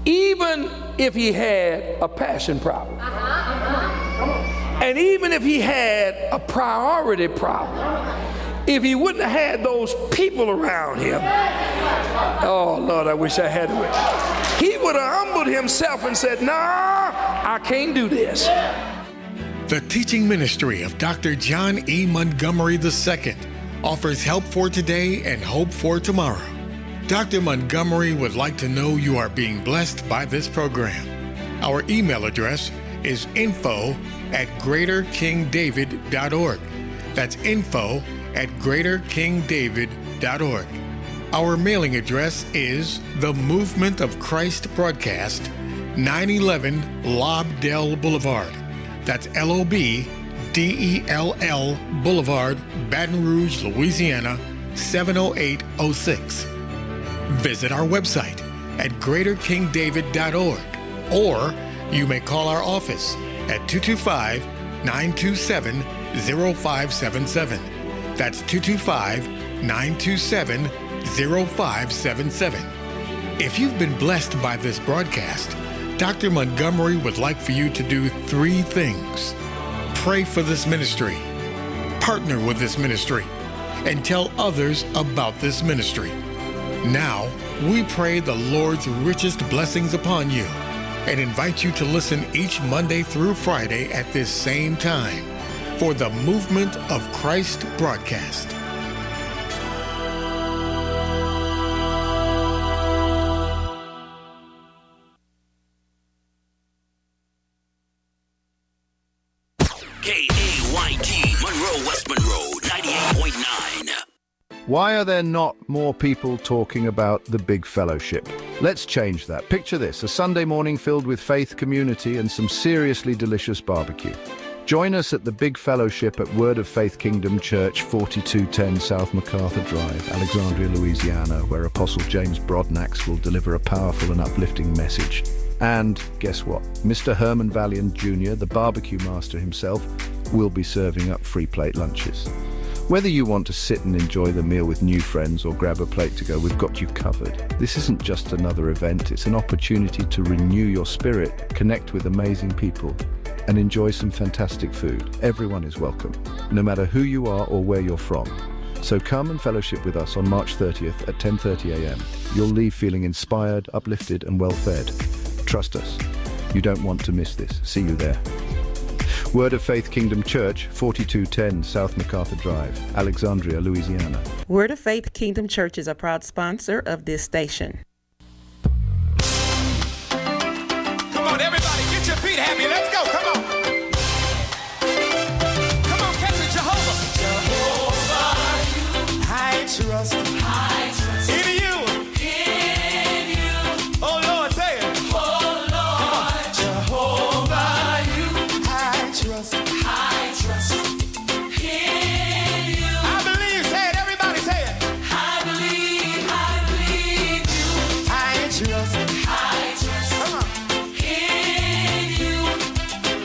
even if he had a passion problem, and even if he had a priority problem, if he wouldn't have had those people around him, oh Lord, I wish I had it. He would have humbled himself and said, nah, I can't do this. The teaching ministry of Dr. John E. Montgomery II offers help for today and hope for tomorrow. Dr. Montgomery would like to know you are being blessed by this program. Our email address is info@greaterkingdavid.org. That's info@greaterkingdavid.org. Our mailing address is The Movement of Christ Broadcast, 911 Lobdell Boulevard. That's LOBDELL Boulevard, Baton Rouge, Louisiana, 70806. Visit our website at greaterkingdavid.org, or you may call our office at 225-927-0577. That's 225-927-0577. If you've been blessed by this broadcast, Dr. Montgomery would like for you to do 3 things. Pray for this ministry, partner with this ministry, and tell others about this ministry. Now, we pray the Lord's richest blessings upon you and invite you to listen each Monday through Friday at this same time for the Movement of Christ broadcast. KAYT, Monroe, West Monroe, 98.9. Why are there not more people talking about the Big Fellowship? Let's change that. Picture this, a Sunday morning filled with faith, community, and some seriously delicious barbecue. Join us at the Big Fellowship at Word of Faith Kingdom Church, 4210 South MacArthur Drive, Alexandria, Louisiana, where Apostle James Brodnax will deliver a powerful and uplifting message. And guess what? Mr. Herman Valiant Jr., the barbecue master himself, will be serving up free plate lunches. Whether you want to sit and enjoy the meal with new friends or grab a plate to go, we've got you covered. This isn't just another event, it's an opportunity to renew your spirit, connect with amazing people, and enjoy some fantastic food. Everyone is welcome, no matter who you are or where you're from. So come and fellowship with us on March 30th at 10:30 a.m. You'll leave feeling inspired, uplifted, and well-fed. Trust us, you don't want to miss this. See you there. Word of Faith Kingdom Church, 4210 South MacArthur Drive, Alexandria, Louisiana. Word of Faith Kingdom Church is a proud sponsor of this station. Come on, everybody, get your feet happy. Let's go. Come on. Come on, catch it, Jehovah. Jehovah, I trust in you. In you. Oh, Lord, say it. Oh, Lord. Jehovah, you. I trust. In you. I believe. Say it. Everybody say it. I believe you. I trust. Come on. In you.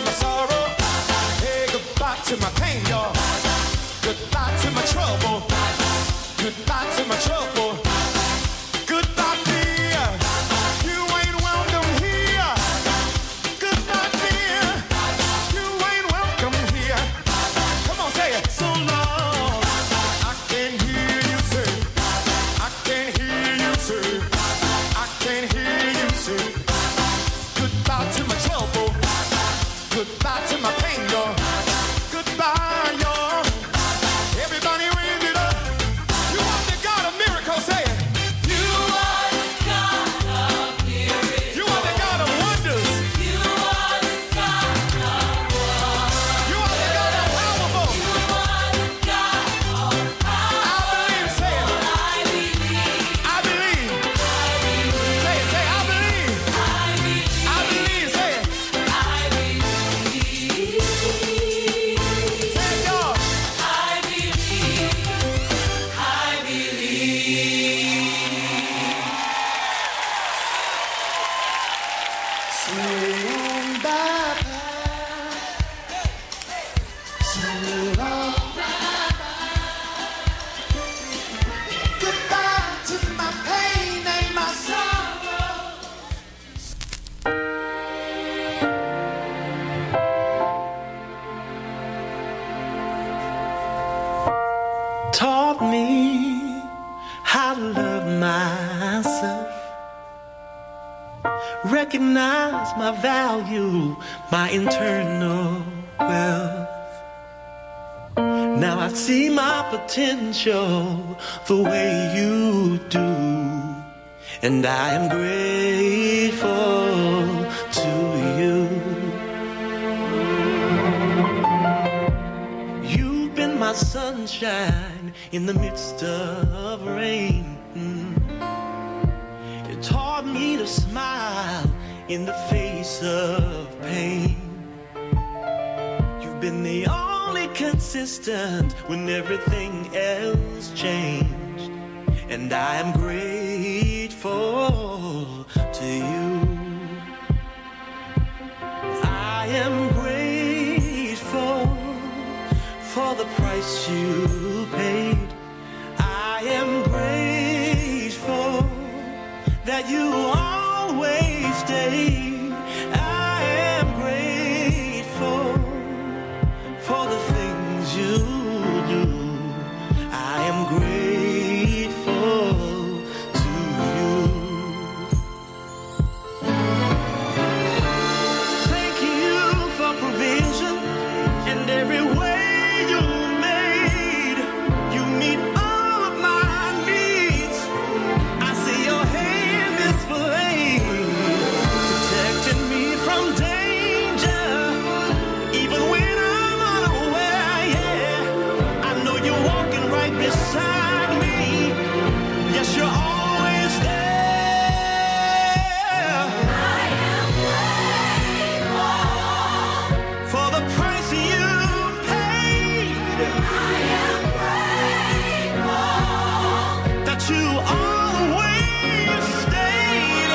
my sorrow. Hey, goodbye to my pain, y'all. Goodbye to my trouble. Goodbye to my trouble. Goodbye, dear. You ain't welcome here. Goodbye, dear. You ain't welcome here. Come on, say it. So long. I can hear you say. I can hear you say. I can hear you say. Goodbye to my trouble. Goodbye to my pain, y'all. Goodbye, y'all. Everybody raise it up. You are the God of miracles, say it. You are the God of miracles. You are the God of wonders. You are the God of wonders. You are the God of powerful. You are the God of power. I believe, say it. I believe. I believe. I believe. Say it, say I believe. I believe. I believe, say it. I believe. Say it, y'all. I believe. I believe. So long, bye-bye. So long, bye-bye. Goodbye to my pain and my sorrow. Taught me how to love myself, recognize my value, my internal wealth. Now I see my potential the way you do, and I am grateful to you. You've been my sunshine in the midst of rain. You taught me to smile in the face of pain. You've been the only consistent when everything else changed, and I am grateful to you. I am grateful for the price you paid. I am grateful that you always stayed. I am grateful for the things you do. I am grateful to you. Thank you for provision and every way you made. You meet all of my needs. I see your hand displayed, protecting me from danger, even when I'm unaware. Yeah, I know you're walking right beside me. Yes, you're always there. I am grateful for the price you paid. I am grateful that you always stayed.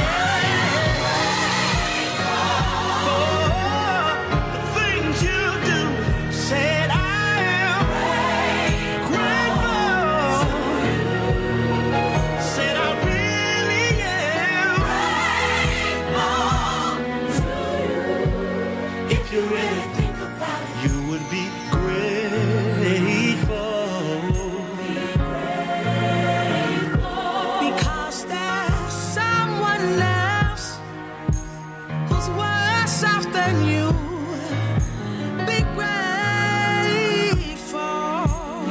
For the things you do, said I am grateful. Said I really am grateful. If you really think about it, you would be grateful. Because there's someone else who's worse off than you. Be grateful.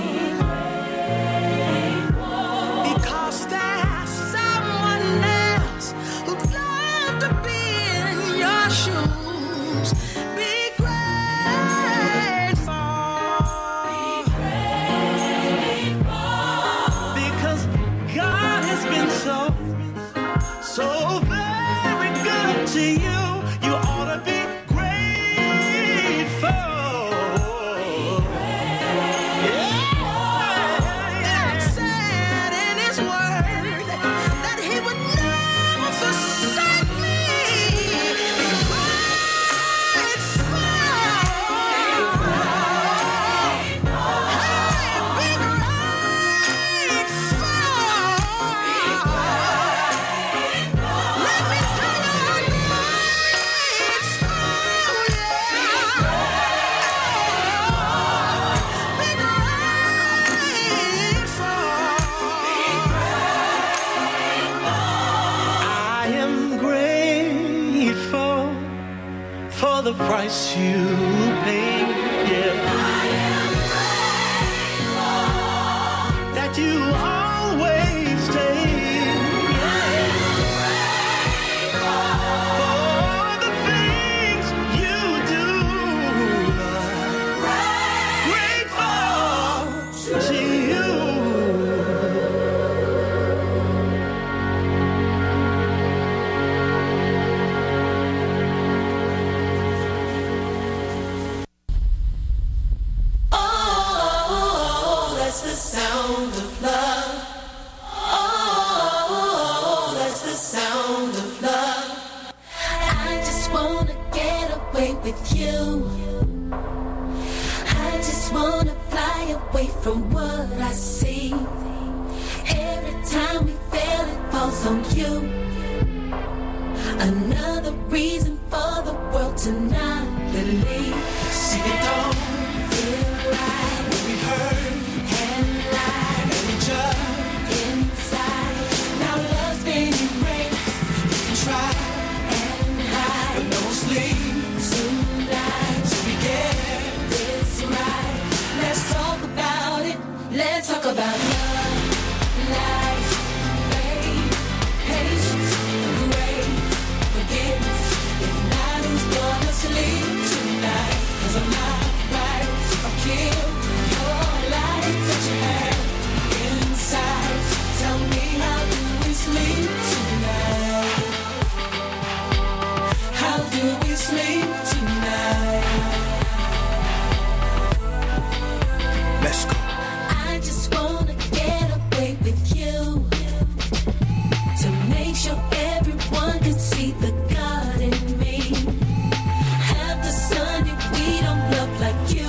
Because there's someone else who'd love to be in your shoes. Be grateful. price you paid. Yeah. I am grateful that you always stay. With you, I just wanna fly away from what I see. Every time we fail, it falls on you. Another reason for the world to not believe. See, it don't feel right when we hurt and lie and we jump inside. Now love's been erased. We can try and hide, but no sleep. Let's talk about love, life, faith, patience, grace, forgiveness. If not, who's gonna sleep tonight? 'Cause I'm not right. I'll kill your life that you have inside. Tell me, how do we sleep tonight? How do we sleep tonight? Let's go. Everyone can see the God in me. Have the son if we don't love like you.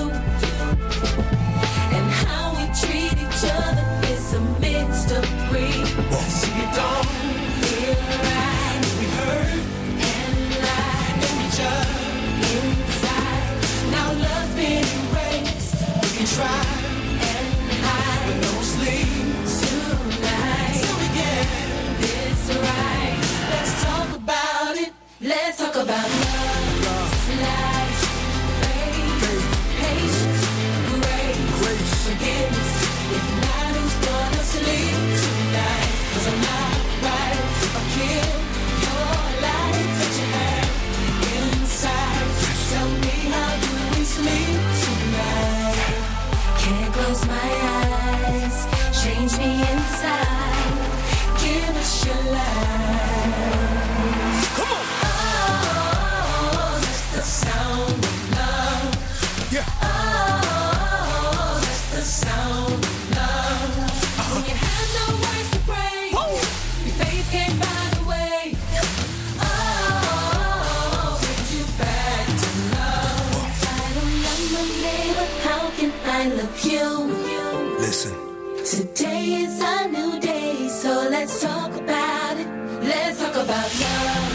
And how we treat each other is a mystery. See, it don't feel right. We hurt and lie and we jump inside. Now love's been erased. We can try and hide, but no sleep tonight. So we get this right. Let's talk about it. Let's talk about love, life, faith, patience, grace, forgiveness. If not, who's gonna sleep tonight? 'Cause I'm not right. I'll kill your life that you have inside. Tell me, how do we sleep tonight? Can't close my eyes. Change me inside. Give us your life. Come on. Oh, that's the sound of love. Yeah. Oh, that's the sound of love. When you have no words to pray, your faith can't find a way. Oh, take you back to love. I don't love my neighbor. How can I love you? Listen. Today is a new day, so let's talk about it. Let's talk about love.